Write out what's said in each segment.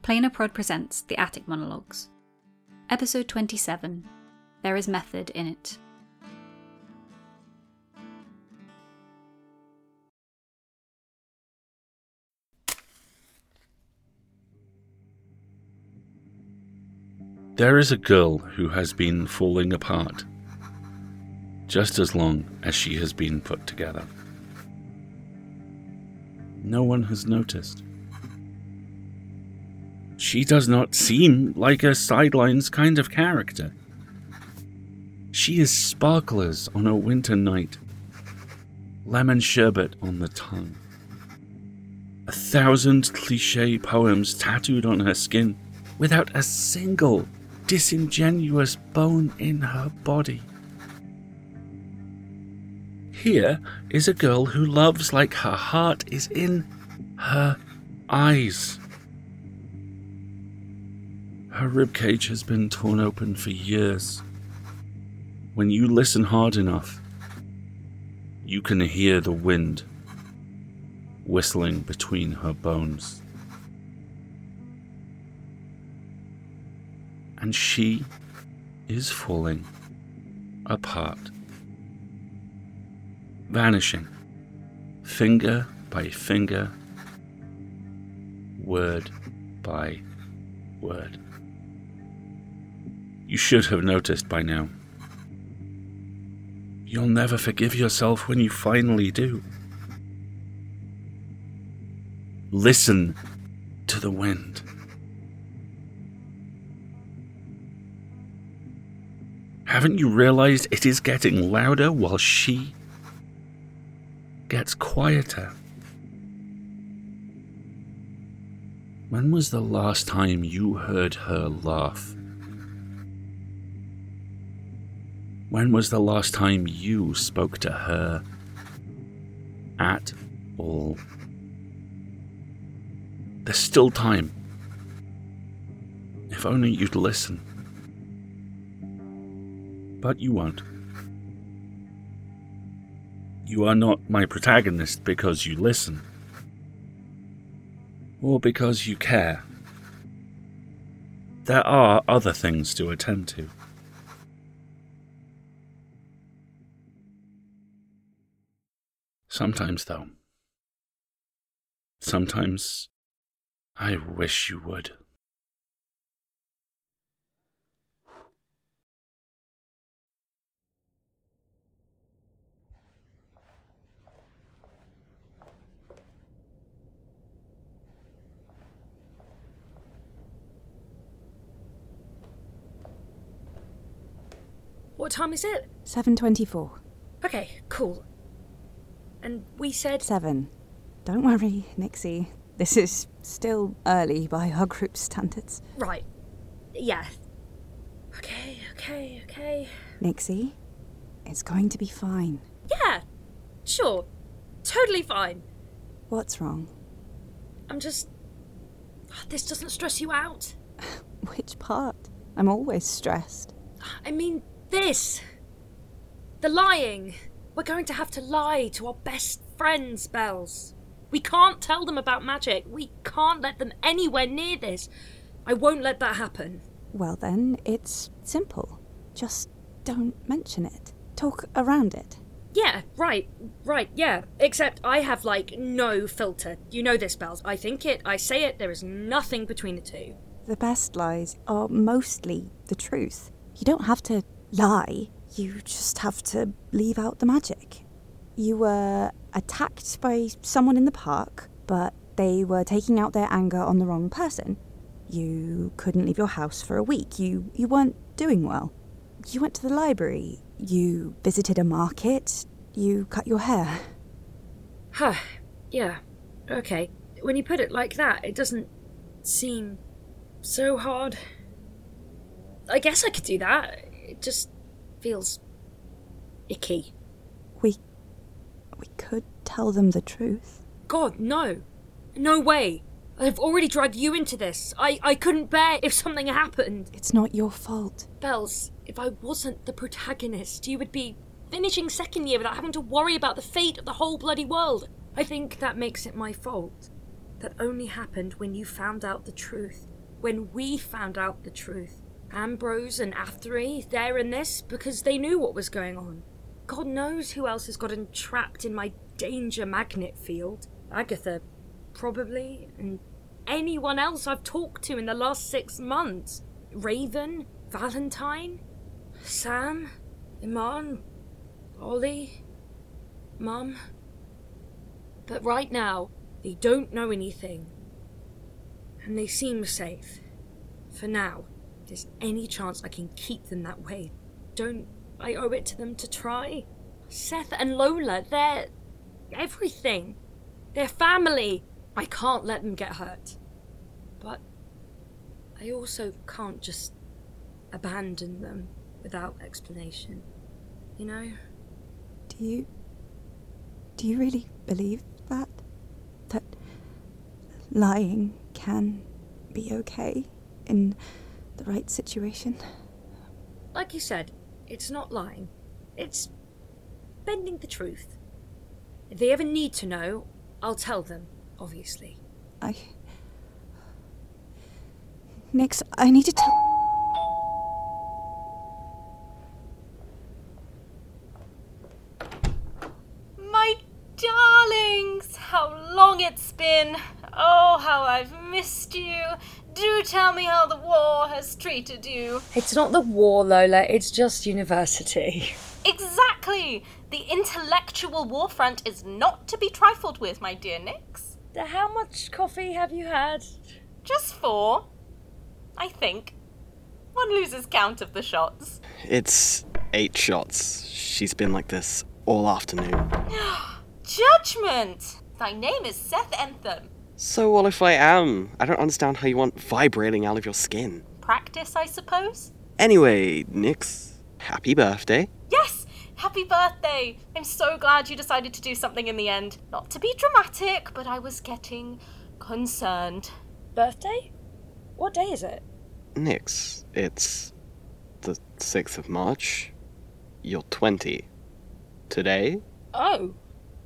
Planar Prod presents The Attic Monologues. Episode 27. There is method in it. There is a girl who has been falling apart, just as long as she has been put together. No one has noticed. She does not seem like a sidelines kind of character. She is sparklers on a winter night, lemon sherbet on the tongue, 1,000 cliché poems tattooed on her skin, without a single disingenuous bone in her body. Here is a girl who loves like her heart is in her eyes. Her ribcage has been torn open for years. When you listen hard enough, you can hear the wind whistling between her bones. And she is falling apart, vanishing, finger by finger, word by word. You should have noticed by now. You'll never forgive yourself when you finally do. Listen to the wind. Haven't you realized it is getting louder while she gets quieter? When was the last time you heard her laugh? When was the last time you spoke to her at all? There's still time. If only you'd listen. But you won't. You are not my protagonist because you listen. Or because you care. There are other things to attend to. Sometimes, though. Sometimes I wish you would. What time is it? 7:24. Okay, cool. And we said... 7. Don't worry, Nixie. This is still early by our group's standards. Right. Yeah. Okay. Nixie, it's going to be fine. Yeah, sure. Totally fine. What's wrong? I'm just... This doesn't stress you out? Which part? I'm always stressed. I mean, this. The lying. We're going to have to lie to our best friends, Bells. We can't tell them about magic. We can't let them anywhere near this. I won't let that happen. Well then, it's simple. Just don't mention it. Talk around it. Yeah, right, yeah. Except I have, no filter. You know this, Bells. I think it, I say it, there is nothing between the two. The best lies are mostly the truth. You don't have to lie. You just have to leave out the magic. You were attacked by someone in the park, but they were taking out their anger on the wrong person. You couldn't leave your house for a week. You weren't doing well. You went to the library. You visited a market. You cut your hair. Huh. Yeah. Okay. When you put it like that, it doesn't seem so hard. I guess I could do that. It just feels icky. We could tell them the truth. God, no. No way. I've already dragged you into this. I couldn't bear if something happened. It's not your fault. Bells, if I wasn't the protagonist, you would be finishing second year without having to worry about the fate of the whole bloody world. I think that makes it my fault. That only happened when you found out the truth. when we found out the truth. Ambrose and Athery, they're in this because they knew what was going on. God knows who else has gotten trapped in my danger magnet field. Agatha, probably, and anyone else I've talked to in the last 6 months. Raven, Valentine, Sam, Iman, Ollie, Mum. But right now, they don't know anything. And they seem safe. For now. If there's any chance I can keep them that way, don't I owe it to them to try? Seth and Lola, they're everything. They're family. I can't let them get hurt. But I also can't just abandon them without explanation. You know? Do you really believe that? That lying can be okay in the right situation? Like you said, it's not lying. It's bending the truth. If they ever need to know, I'll tell them, obviously. Nix, I need to tell... My darlings! How long it's been! Oh, how I've missed you! Do tell me how the war has treated you. It's not the war, Lola, it's just university. Exactly! The intellectual war front is not to be trifled with, my dear Nix. How much coffee have you had? Just 4, I think. One loses count of the shots. It's 8 shots. She's been like this all afternoon. Judgment! Thy name is Seth Entham. So what if I am? I don't understand how you want vibrating out of your skin. Practice, I suppose? Anyway, Nix, happy birthday. Yes! Happy birthday! I'm so glad you decided to do something in the end. Not to be dramatic, but I was getting concerned. Birthday? What day is it? Nix, it's the 6th of March. You're 20. Today? Oh.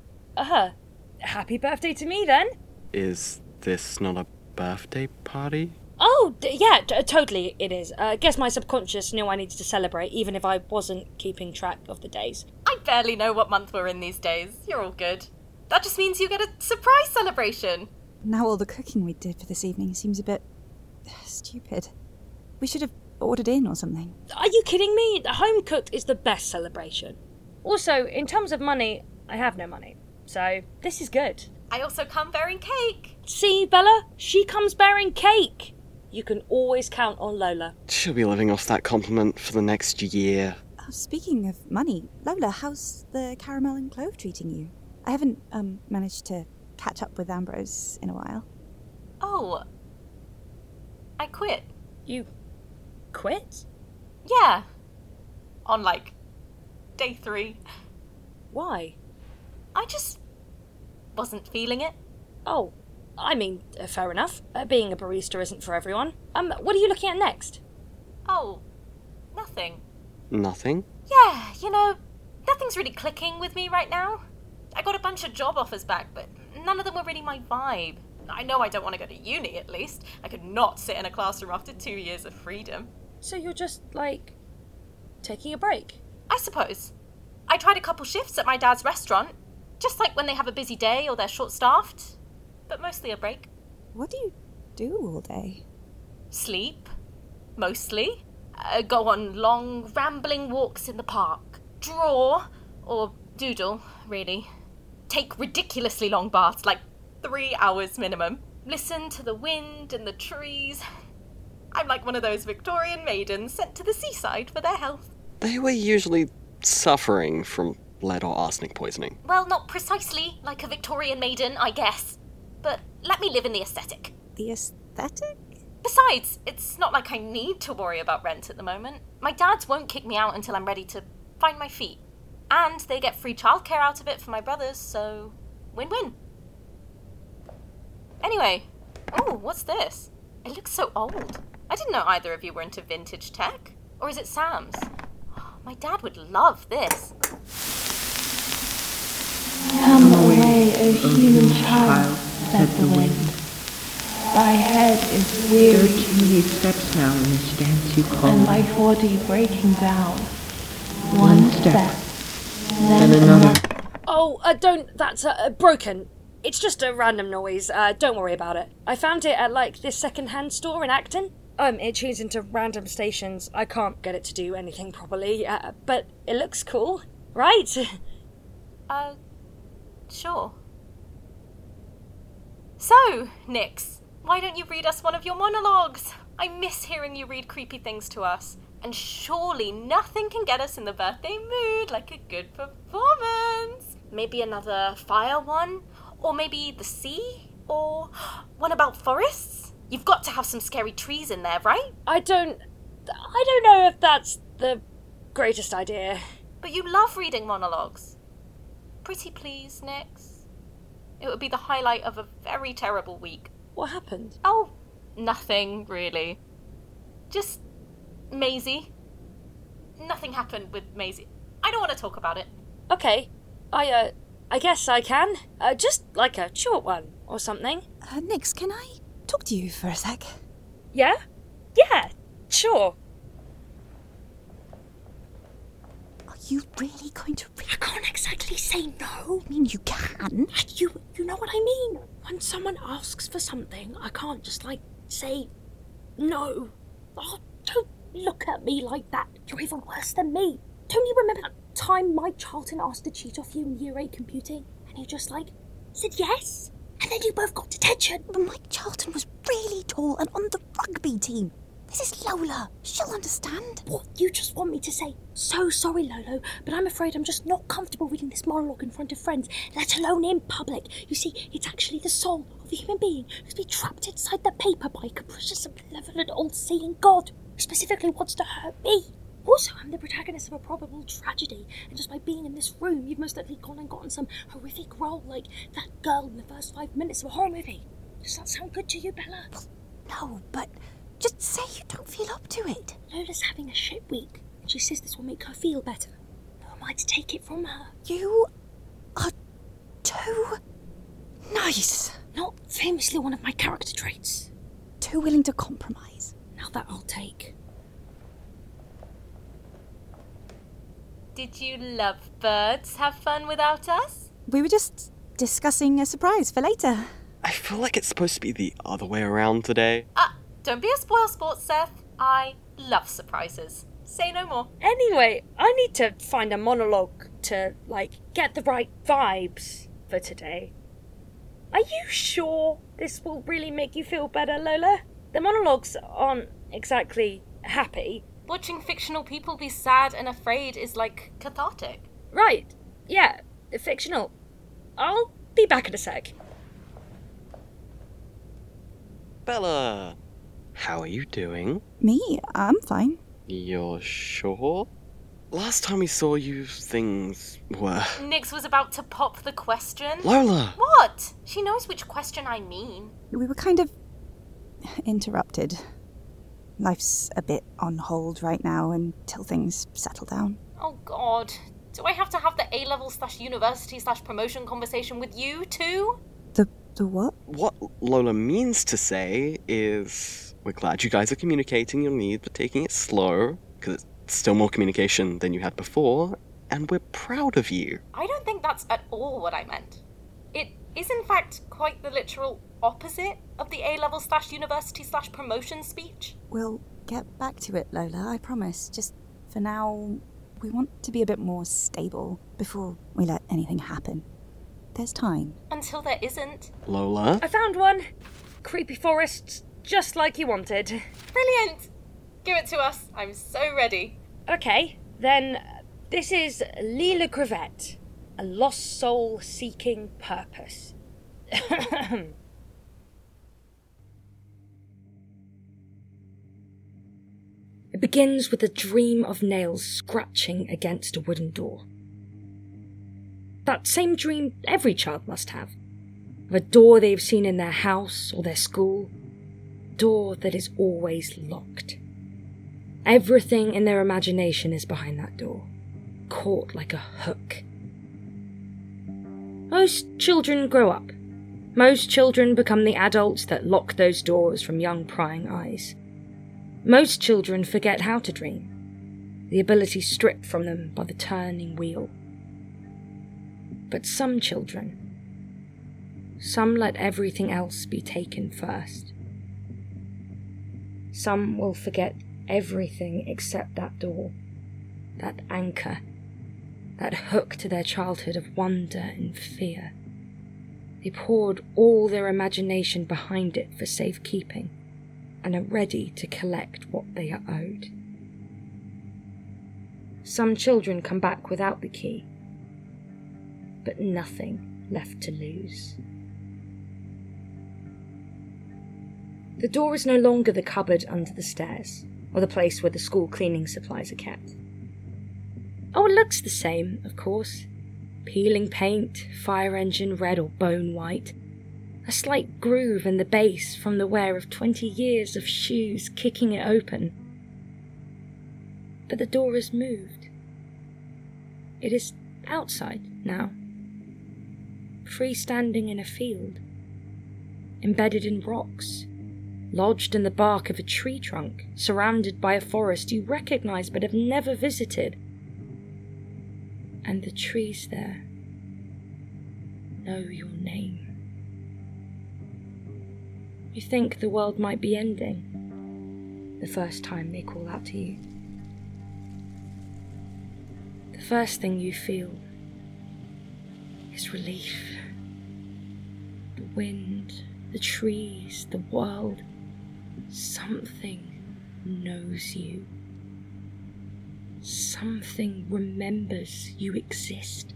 Happy birthday to me then. Is this not a birthday party? Oh, yeah, totally it is. Guess my subconscious knew I needed to celebrate, even if I wasn't keeping track of the days. I barely know what month we're in these days. You're all good. That just means you get a surprise celebration. Now all the cooking we did for this evening seems a bit... stupid. We should have ordered in or something. Are you kidding me? Home cooked is the best celebration. Also, in terms of money, I have no money. So, this is good. I also come bearing cake. See, Bella? She comes bearing cake. You can always count on Lola. She'll be living off that compliment for the next year. Oh, speaking of money, Lola, how's the caramel and clove treating you? I haven't managed to catch up with Ambrose in a while. Oh. I quit. You quit? Yeah. On, day 3. Why? I just wasn't feeling it. Oh, I mean, fair enough. Being a barista isn't for everyone. What are you looking at next? Oh, nothing. Nothing? Yeah, nothing's really clicking with me right now. I got a bunch of job offers back, but none of them were really my vibe. I know I don't want to go to uni, at least. I could not sit in a classroom after 2 years of freedom. So you're just, taking a break? I suppose. I tried a couple shifts at my dad's restaurant, just like when they have a busy day or they're short-staffed, but mostly a break. What do you do all day? Sleep, mostly. Go on long, rambling walks in the park. Draw, or doodle, really. Take ridiculously long baths, 3 hours minimum. Listen to the wind and the trees. I'm like one of those Victorian maidens sent to the seaside for their health. They were usually suffering from lead or arsenic poisoning. Well, not precisely like a Victorian maiden, I guess. But let me live in the aesthetic. The aesthetic? Besides, it's not like I need to worry about rent at the moment. My dads won't kick me out until I'm ready to find my feet. And they get free childcare out of it for my brothers, so win-win. Anyway, what's this? It looks so old. I didn't know either of you were into vintage tech. Or is it Sam's? My dad would love this. Come away, O human child, said the wind. My head is Don't weary too many steps now in this dance you call and my body breaking down. One step, then another. Oh, don't. That's broken. It's just a random noise. Don't worry about it. I found it at, this second-hand store in Acton. It tunes into random stations. I can't get it to do anything properly, but it looks cool, right? Sure. So, Nyx, why don't you read us one of your monologues? I miss hearing you read creepy things to us. And surely nothing can get us in the birthday mood like a good performance. Maybe another fire one? Or maybe the sea? Or one about forests? You've got to have some scary trees in there, right? I don't know if that's the greatest idea. But you love reading monologues. Pretty please, Nyx. It would be the highlight of a very terrible week. What happened? Oh, nothing, really. Just Maisie. Nothing happened with Maisie. I don't want to talk about it. Okay. I guess I can. Just like a short one or something. Nyx, can I talk to you for a sec? Yeah? Yeah, sure. Are you really going to read? I can't exactly say no. I mean, you can. You know what I mean? When someone asks for something, I can't just, say no. Oh, don't look at me like that. You're even worse than me. Don't you remember that time Mike Charlton asked to cheat off you in Year 8 computing? And you just, said yes? And then you both got detention. But Mike Charlton was really tall and on the rugby team. This is Lola. She'll understand. What? You just want me to say, so sorry, Lolo, but I'm afraid I'm just not comfortable reading this monologue in front of friends, let alone in public. You see, it's actually the soul of a human being who's been trapped inside the paper by a capricious and malevolent all-seeing God who specifically wants to hurt me. Also, I'm the protagonist of a probable tragedy, and just by being in this room, you've most likely gone and gotten some horrific role like that girl in the first 5 minutes of a horror movie. Does that sound good to you, Bella? Well, no, but just say you don't feel up to it. Lola's having a shit week, and she says this will make her feel better. Who am I to take it from her? You are too nice. Not famously one of my character traits. Too willing to compromise. Now that I'll take. Did you lovebirds have fun without us? We were just discussing a surprise for later. I feel like it's supposed to be the other way around today. Don't be a spoilsport, Seth. I love surprises. Say no more. Anyway, I need to find a monologue to, get the right vibes for today. Are you sure this will really make you feel better, Lola? The monologues aren't exactly happy. Watching fictional people be sad and afraid is, cathartic. Right. Yeah, fictional. I'll be back in a sec. Bella, how are you doing? Me? I'm fine. You're sure? Last time we saw you, things were... Nyx was about to pop the question. Lola! What? She knows which question I mean. We were kind of interrupted. Life's a bit on hold right now until things settle down. Oh God. Do I have to have the A-level/university/promotion conversation with you too? The what? What Lola means to say is, we're glad you guys are communicating your need for taking it slow, because it's still more communication than you had before, and we're proud of you. I don't think that's at all what I meant. It is in fact quite the literal opposite of the A-level/university/promotion speech. We'll get back to it, Lola, I promise. Just for now, we want to be a bit more stable before we let anything happen. There's time. Until there isn't. Lola? I found one. Creepy forests, just like you wanted. Brilliant! Give it to us. I'm so ready. Okay, then this is Lila Crevette, a lost soul seeking purpose. It begins with a dream of nails scratching against a wooden door. That same dream every child must have. Of a door they've seen in their house or their school. A door that is always locked. Everything in their imagination is behind that door, caught like a hook. Most children grow up, Most children become the adults that lock those doors from young prying eyes. Most children forget how to dream, the ability stripped from them by the turning wheel. But some children, some let everything else be taken first. Some will forget everything except that door, that anchor, that hook to their childhood of wonder and fear. They poured all their imagination behind it for safekeeping and are ready to collect what they are owed. Some children come back without the key, but nothing left to lose. The door is no longer the cupboard under the stairs, or the place where the school cleaning supplies are kept. Oh, it looks the same, of course. Peeling paint, fire engine red or bone white. A slight groove in the base from the wear of 20 years of shoes kicking it open. But the door has moved. It is outside now. Freestanding in a field. Embedded in rocks. Lodged in the bark of a tree trunk, surrounded by a forest you recognize but have never visited. And the trees there know your name. You think the world might be ending the first time they call out to you. The first thing you feel is relief. The wind, the trees, the world, something knows you. Something remembers you exist.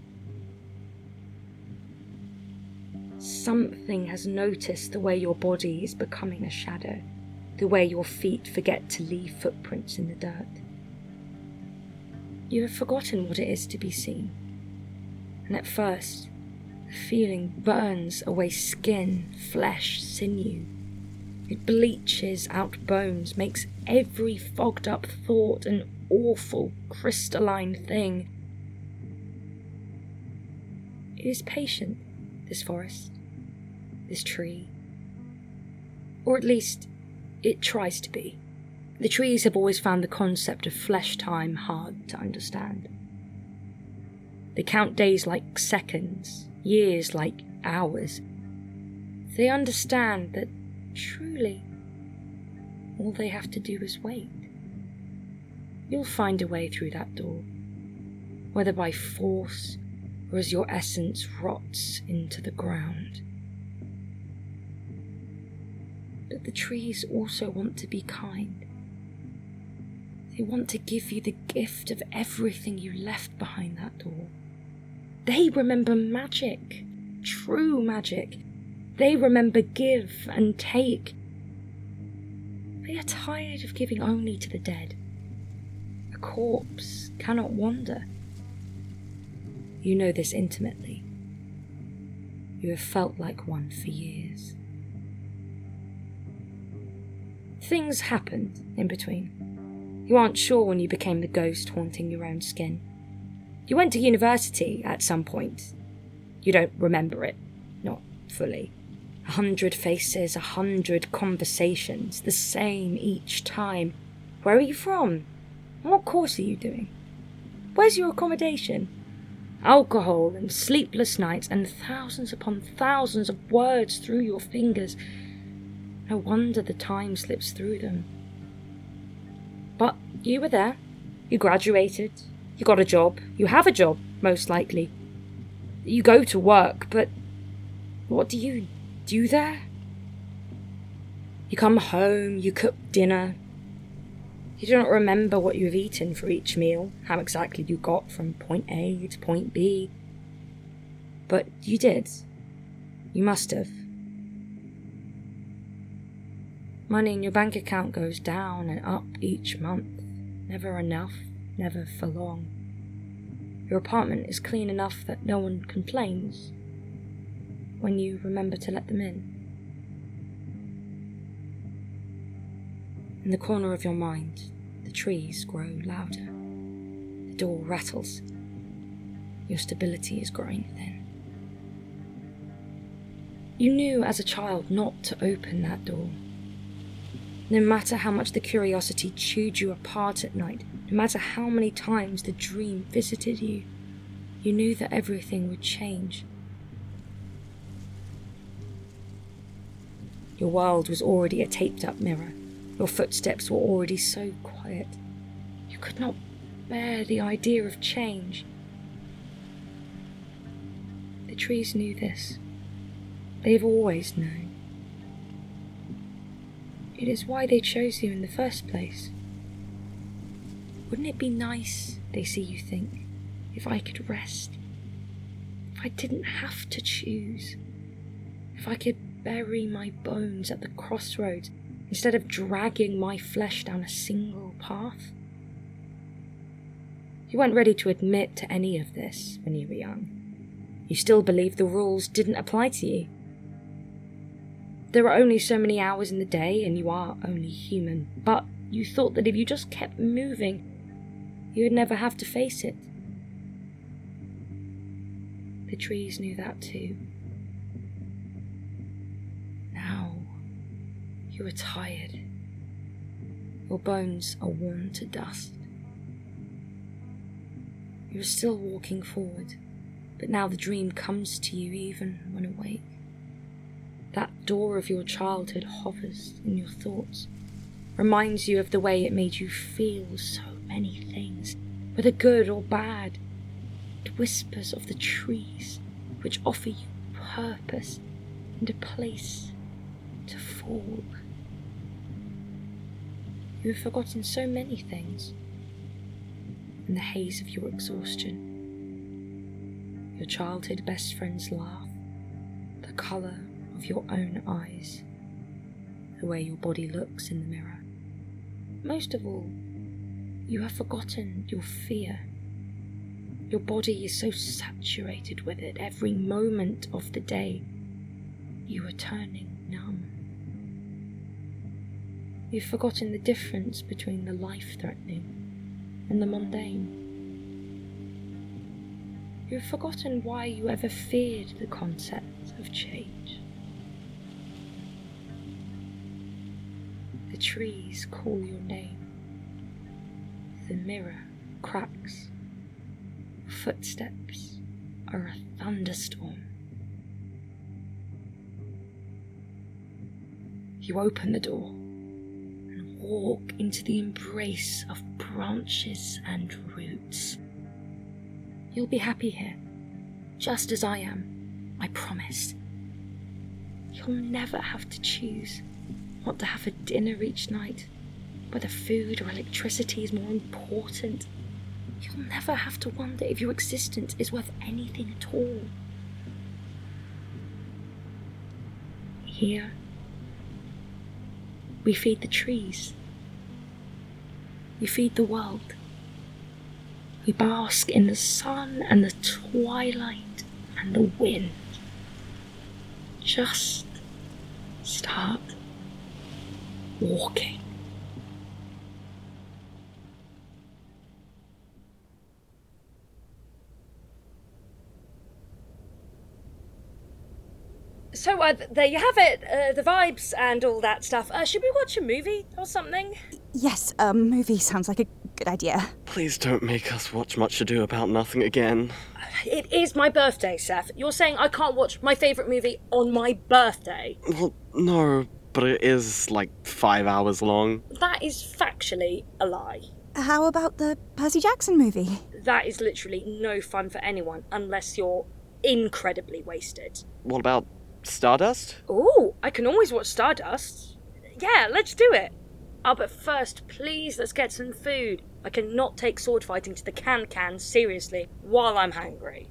Something has noticed the way your body is becoming a shadow, the way your feet forget to leave footprints in the dirt. You have forgotten what it is to be seen, and at first, the feeling burns away skin, flesh, sinew. It bleaches out bones, makes every fogged up thought an awful, crystalline thing. It is patient, this forest, this tree. Or at least, it tries to be. The trees have always found the concept of flesh time hard to understand. They count days like seconds, years like hours. They understand that truly, all they have to do is wait. You'll find a way through that door, whether by force or as your essence rots into the ground. But the trees also want to be kind. They want to give you the gift of everything you left behind that door. They remember magic, true magic. They remember give and take. They are tired of giving only to the dead. A corpse cannot wander. You know this intimately. You have felt like one for years. Things happened in between. You aren't sure when you became the ghost haunting your own skin. You went to university at some point. You don't remember it, not fully. 100 faces, 100 conversations, the same each time. Where are you from? What course are you doing? Where's your accommodation? Alcohol and sleepless nights and thousands upon thousands of words through your fingers. No wonder the time slips through them. But you were there. You graduated. You got a job. You have a job, most likely. You go to work, but what do you do there? You come home, you cook dinner. You do not remember what you've eaten for each meal, how exactly you got from point A to point B. But you did. You must have. Money in your bank account goes down and up each month. Never enough, never for long. Your apartment is clean enough that no one complains when you remember to let them in. In the corner of your mind, the trees grow louder. The door rattles. Your stability is growing thin. You knew as a child not to open that door. No matter how much the curiosity chewed you apart at night, no matter how many times the dream visited you, you knew that everything would change. Your world was already a taped-up mirror. Your footsteps were already so quiet. You could not bear the idea of change. The trees knew this. They've always known. It is why they chose you in the first place. Wouldn't it be nice, they see you think, if I could rest? If I didn't have to choose? If I could bury my bones at the crossroads instead of dragging my flesh down a single path? You weren't ready to admit to any of this when you were young. You still believed the rules didn't apply to you. There are only so many hours in the day and you are only human, but you thought that if you just kept moving, you would never have to face it. The trees knew that too. Now, you are tired. Your bones are worn to dust. You are still walking forward, but now the dream comes to you even when awake. That door of your childhood hovers in your thoughts, reminds you of the way it made you feel so many things, whether good or bad. It whispers of the trees, which offer you purpose and a place to fall. You have forgotten so many things in the haze of your exhaustion. Your childhood best friend's laugh, the colour of your own eyes, the way your body looks in the mirror. Most of all, you have forgotten your fear. Your body is so saturated with it every moment of the day, you are turning numb. You've forgotten the difference between the life-threatening and the mundane. You've forgotten why you ever feared the concept of change. The trees call your name. The mirror cracks. Footsteps are a thunderstorm. You open the door and walk into the embrace of branches and roots. You'll be happy here, just as I am, I promise. You'll never have to choose what to have for dinner each night, whether food or electricity is more important. You'll never have to wonder if your existence is worth anything at all. Here, we feed the trees. We feed the world. We bask in the sun and the twilight and the wind. Just start walking. So, there you have it, the vibes and all that stuff. Should we watch a movie or something? Yes, a movie sounds like a good idea. Please don't make us watch Much Ado About Nothing again. It is my birthday, Seth. You're saying I can't watch my favourite movie on my birthday? Well, no, but it is like 5 hours long. That is factually a lie. How about the Percy Jackson movie? That is literally no fun for anyone unless you're incredibly wasted. What about Stardust? Ooh, I can always watch Stardust. Yeah, let's do it. Oh, but first, please, let's get some food. I cannot take sword fighting to the can seriously while I'm hungry.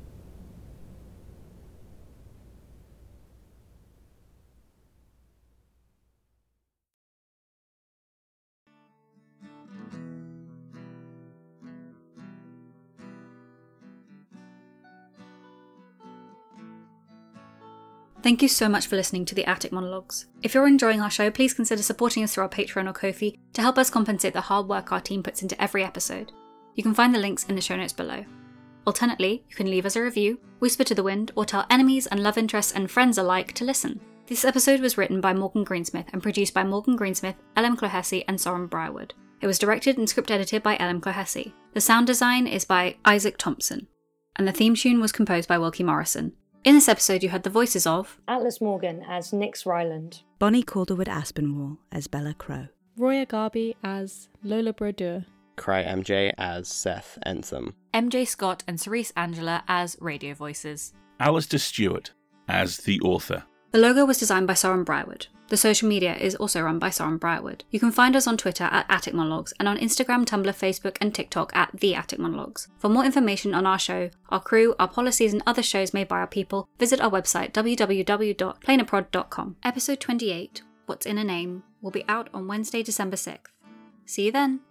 Thank you so much for listening to the Attic Monologues. If you're enjoying our show, please consider supporting us through our Patreon or Ko-fi to help us compensate the hard work our team puts into every episode. You can find the links in the show notes below. Alternately, you can leave us a review, whisper to the wind, or tell enemies and love interests and friends alike to listen. This episode was written by Morgan Greensmith and produced by Morgan Greensmith, L.M. Clohessy, and Soren Briarwood. It was directed and script edited by L.M. Clohessy. The sound design is by Isaac Thompson. And the theme tune was composed by Wilkie Morrison. In this episode, you heard the voices of Atlas Morgan as Nix Ryland, Bonnie Calderwood Aspinwall as Bella Crow, Roya Garby as Lola Brodeur, Cry MJ as Seth Ensom, MJ Scott and Cerise Angela as radio voices, Alistair Stewart as the author. The logo was designed by Soren Briarwood. The social media is also run by Soren Briarwood. You can find us on Twitter at Attic Monologues and on Instagram, Tumblr, Facebook and TikTok at The Attic Monologues. For more information on our show, our crew, our policies and other shows made by our people, visit our website www.planerprod.com. Episode 28, What's in a Name, will be out on Wednesday, December 6th. See you then.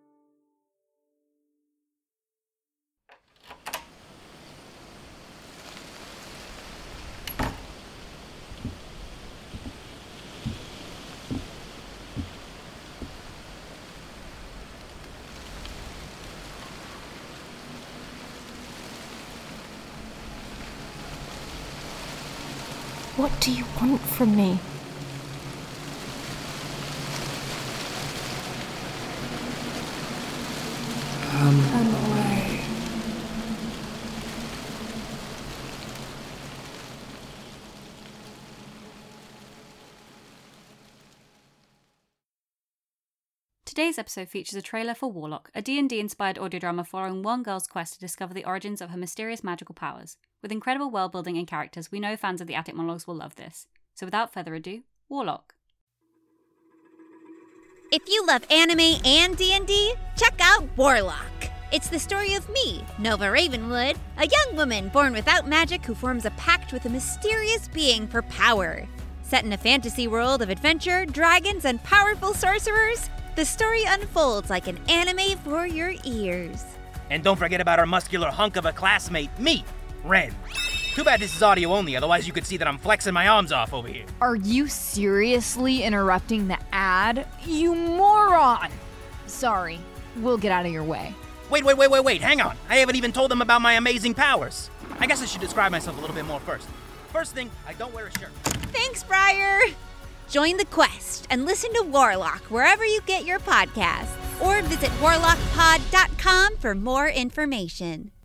What do you want from me? Come away. Today's episode features a trailer for Warlock, a D&D inspired audio drama following one girl's quest to discover the origins of her mysterious magical powers. With incredible world building and characters, we know fans of the Attic Monologues will love this. So without further ado, Warlock. If you love anime and D&D, check out Warlock. It's the story of me, Nova Ravenwood, a young woman born without magic who forms a pact with a mysterious being for power. Set in a fantasy world of adventure, dragons, and powerful sorcerers, the story unfolds like an anime for your ears. And don't forget about our muscular hunk of a classmate, me, Ren. Too bad this is audio only, otherwise you could see that I'm flexing my arms off over here. Are you seriously interrupting the ad? You moron! Sorry, we'll get out of your way. Wait, hang on. I haven't even told them about my amazing powers. I guess I should describe myself a little bit more first. First thing, I don't wear a shirt. Thanks, Briar! Join the quest and listen to Warlock wherever you get your podcasts, or visit warlockpod.com for more information.